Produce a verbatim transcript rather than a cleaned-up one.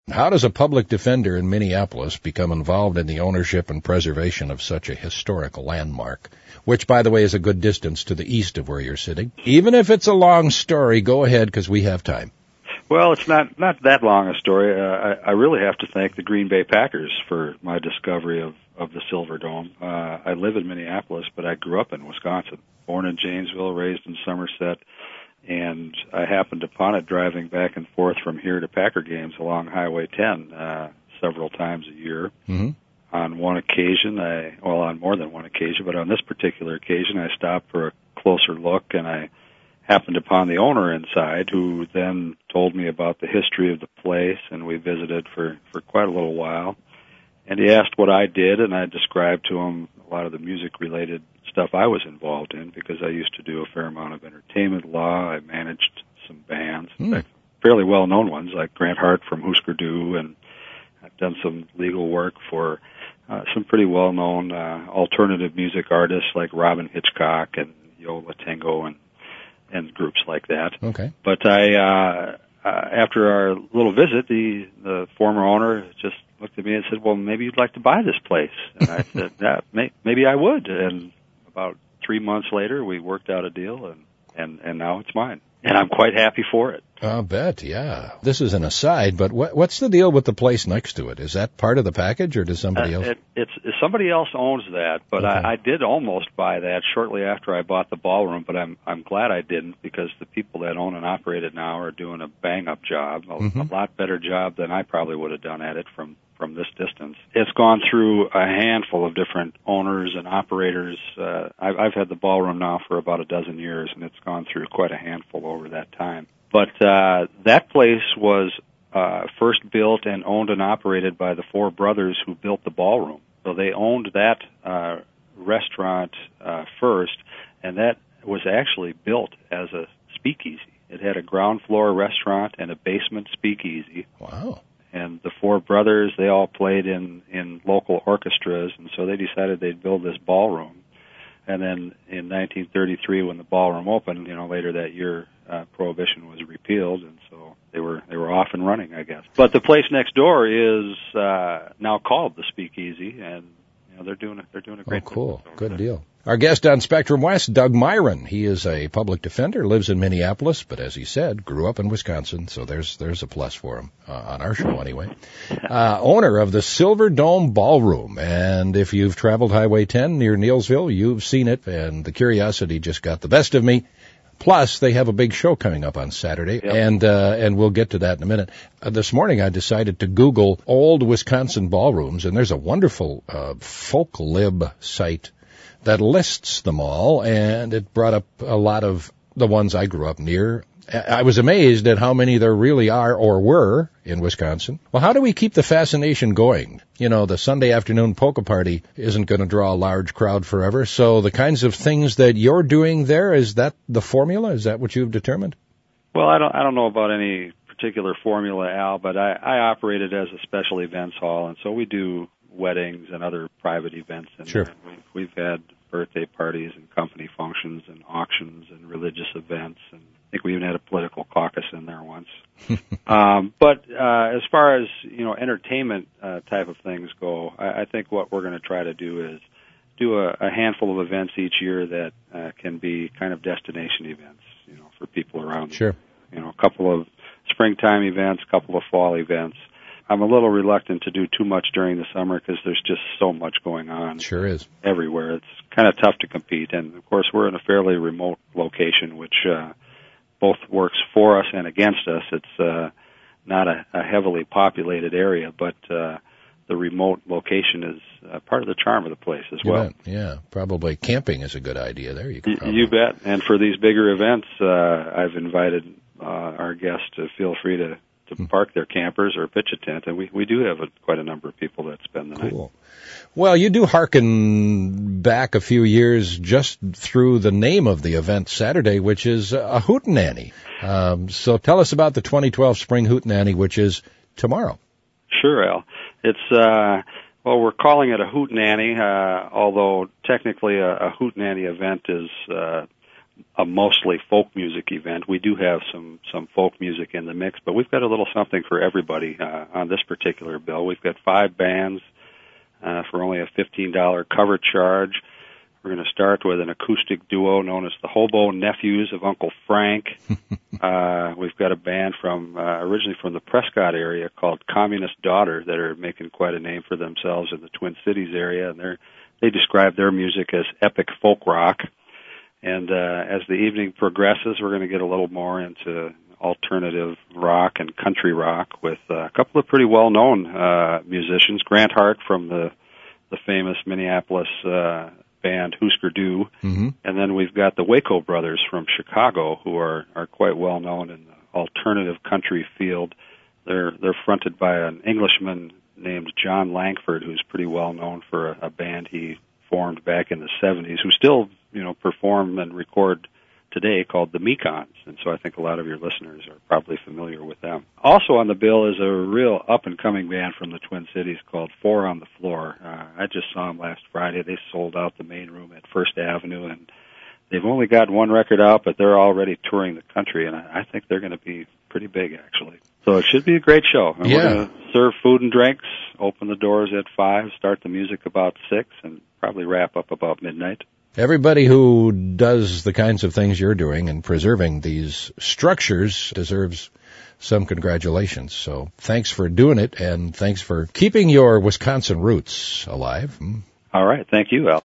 How does a public defender in Minneapolis become involved in the ownership and preservation of such a historical landmark, which, by the way, is a good distance to the east of where you're sitting? Even if it's a long story, go ahead, because we have time. Well, it's not not that long a story. Uh, I, I really have to thank the Green Bay Packers for my discovery of, of the Silver Dome. Uh, I live in Minneapolis, but I grew up in Wisconsin, born in Janesville, raised in Somerset, and I happened upon it driving back and forth from here to Packer games along Highway ten uh, several times a year. Mm-hmm. On one occasion, I well, on more than one occasion, but on this particular occasion, I stopped for a closer look, and I happened upon the owner inside, who then told me about the history of the place, and we visited for, for quite a little while. And he asked what I did, and I described to him a lot of the music-related stuff I was involved in, because I used to do a fair amount of entertainment law. I managed some bands, mm. in fact, fairly well-known ones, like Grant Hart from Husker Du, and I've done some legal work for uh, some pretty well-known uh, alternative music artists like Robin Hitchcock and Yo La Tengo and and groups like that. Okay. But I, uh, uh, after our little visit, the, the former owner just looked at me and said, well, maybe you'd like to buy this place. And I said, yeah, may, maybe I would. And about three months later, we worked out a deal, and, and, and now it's mine. And I'm quite happy for it. I'll bet, yeah. This is an aside, but what, what's the deal with the place next to it? Is that part of the package, or does somebody uh, else? It, it's somebody else owns that, but okay. I, I did almost buy that shortly after I bought the ballroom. But I'm I'm glad I didn't, because the people that own and operate it now are doing a bang up job, a, mm-hmm. a lot better job than I probably would have done at it from from this distance. It's gone through a handful of different owners and operators. Uh, I've, I've had the ballroom now for about a dozen years, and it's gone through quite a handful over that time. But uh, that place was uh, first built and owned and operated by the four brothers who built the ballroom. So they owned that uh, restaurant uh, first, and that was actually built as a speakeasy. It had a ground floor restaurant and a basement speakeasy. Wow. And the four brothers, they all played in, in local orchestras, and so they decided they'd build this ballroom. And then in nineteen thirty-three, when the ballroom opened, you know, later that year, uh, Prohibition was repealed, and so they were they were off and running, I guess. But the place next door is uh, now called the Speakeasy, and you know they're doing a, they're doing a great. Oh, cool, good there. deal. Our guest on Spectrum West, Doug Myron. He is a public defender, lives in Minneapolis, but as he said, grew up in Wisconsin, so there's there's a plus for him, uh, on our show anyway. Uh, owner of the Silver Dome Ballroom, and if you've traveled Highway ten near Neillsville, you've seen it, and the curiosity just got the best of me. Plus, they have a big show coming up on Saturday, yep. and uh, and we'll get to that in a minute. Uh, this morning, I decided to Google old Wisconsin ballrooms, and there's a wonderful uh, Folklib site that lists them all, and it brought up a lot of the ones I grew up near. I was amazed at how many there really are or were in Wisconsin. Well, how do we keep the fascination going? You know, the Sunday afternoon polka party isn't going to draw a large crowd forever, so the kinds of things that you're doing there, is that the formula? Is that what you've determined? Well, I don't I don't know about any particular formula, Al, but I, I operate it as a special events hall, and so we do weddings and other private events in sure. there. We've, we've had birthday parties and company functions and auctions and religious events, and I think we even had a political caucus in there once. um, but uh, as far as, you know, entertainment uh, type of things go, I, I think what we're going to try to do is do a, a handful of events each year that uh, can be kind of destination events, you know, for people around. Sure. You know, a couple of springtime events, a couple of fall events. I'm a little reluctant to do too much during the summer because there's just so much going on. Sure is. Everywhere. It's kind of tough to compete. And, of course, we're in a fairly remote location, which uh, both works for us and against us. It's uh, not a, a heavily populated area, but uh, the remote location is uh, part of the charm of the place as you well. Bet. Yeah, probably camping is a good idea there. You, can y- you bet. And for these bigger events, uh, I've invited uh, our guests to feel free to to park their campers or pitch a tent, and we, we do have a, quite a number of people that spend the night. Cool. Well, you do hearken back a few years just through the name of the event Saturday, which is a Hootenanny. Um, so tell us about the twenty twelve Spring Hootenanny, which is tomorrow. Sure, Al. It's, uh, well, we're calling it a Hootenanny, uh, although technically a, a Hootenanny event is uh, a mostly folk music event. We do have some, some folk music in the mix, but we've got a little something for everybody uh, on this particular bill. We've got five bands uh, for only a fifteen dollars cover charge. We're going to start with an acoustic duo known as the Hobo Nephews of Uncle Frank. uh, we've got a band from uh, originally from the Prescott area called Communist Daughter that are making quite a name for themselves in the Twin Cities area, and they're, they describe their music as epic folk rock. And uh, as the evening progresses, we're going to get a little more into alternative rock and country rock with uh, a couple of pretty well-known uh, musicians. Grant Hart from the the famous Minneapolis uh, band Husker Du, mm-hmm. and then we've got the Waco Brothers from Chicago, who are, are quite well-known in the alternative country field. They're they're fronted by an Englishman named John Langford, who's pretty well-known for a, a band he formed back in the seventies, who still, you know, perform and record today, called the Mekons. And so I think a lot of your listeners are probably familiar with them. Also on the bill is a real up-and-coming band from the Twin Cities called Four on the Floor. Uh, I just saw them last Friday. They sold out the main room at First Avenue, and they've only got one record out, but they're already touring the country, and I, I think they're going to be pretty big, actually. So it should be a great show. And yeah. We're going to serve food and drinks, open the doors at five, start the music about six, and probably wrap up about midnight. Everybody who does the kinds of things you're doing and preserving these structures deserves some congratulations. So thanks for doing it, and thanks for keeping your Wisconsin roots alive. All right. Thank you, Al.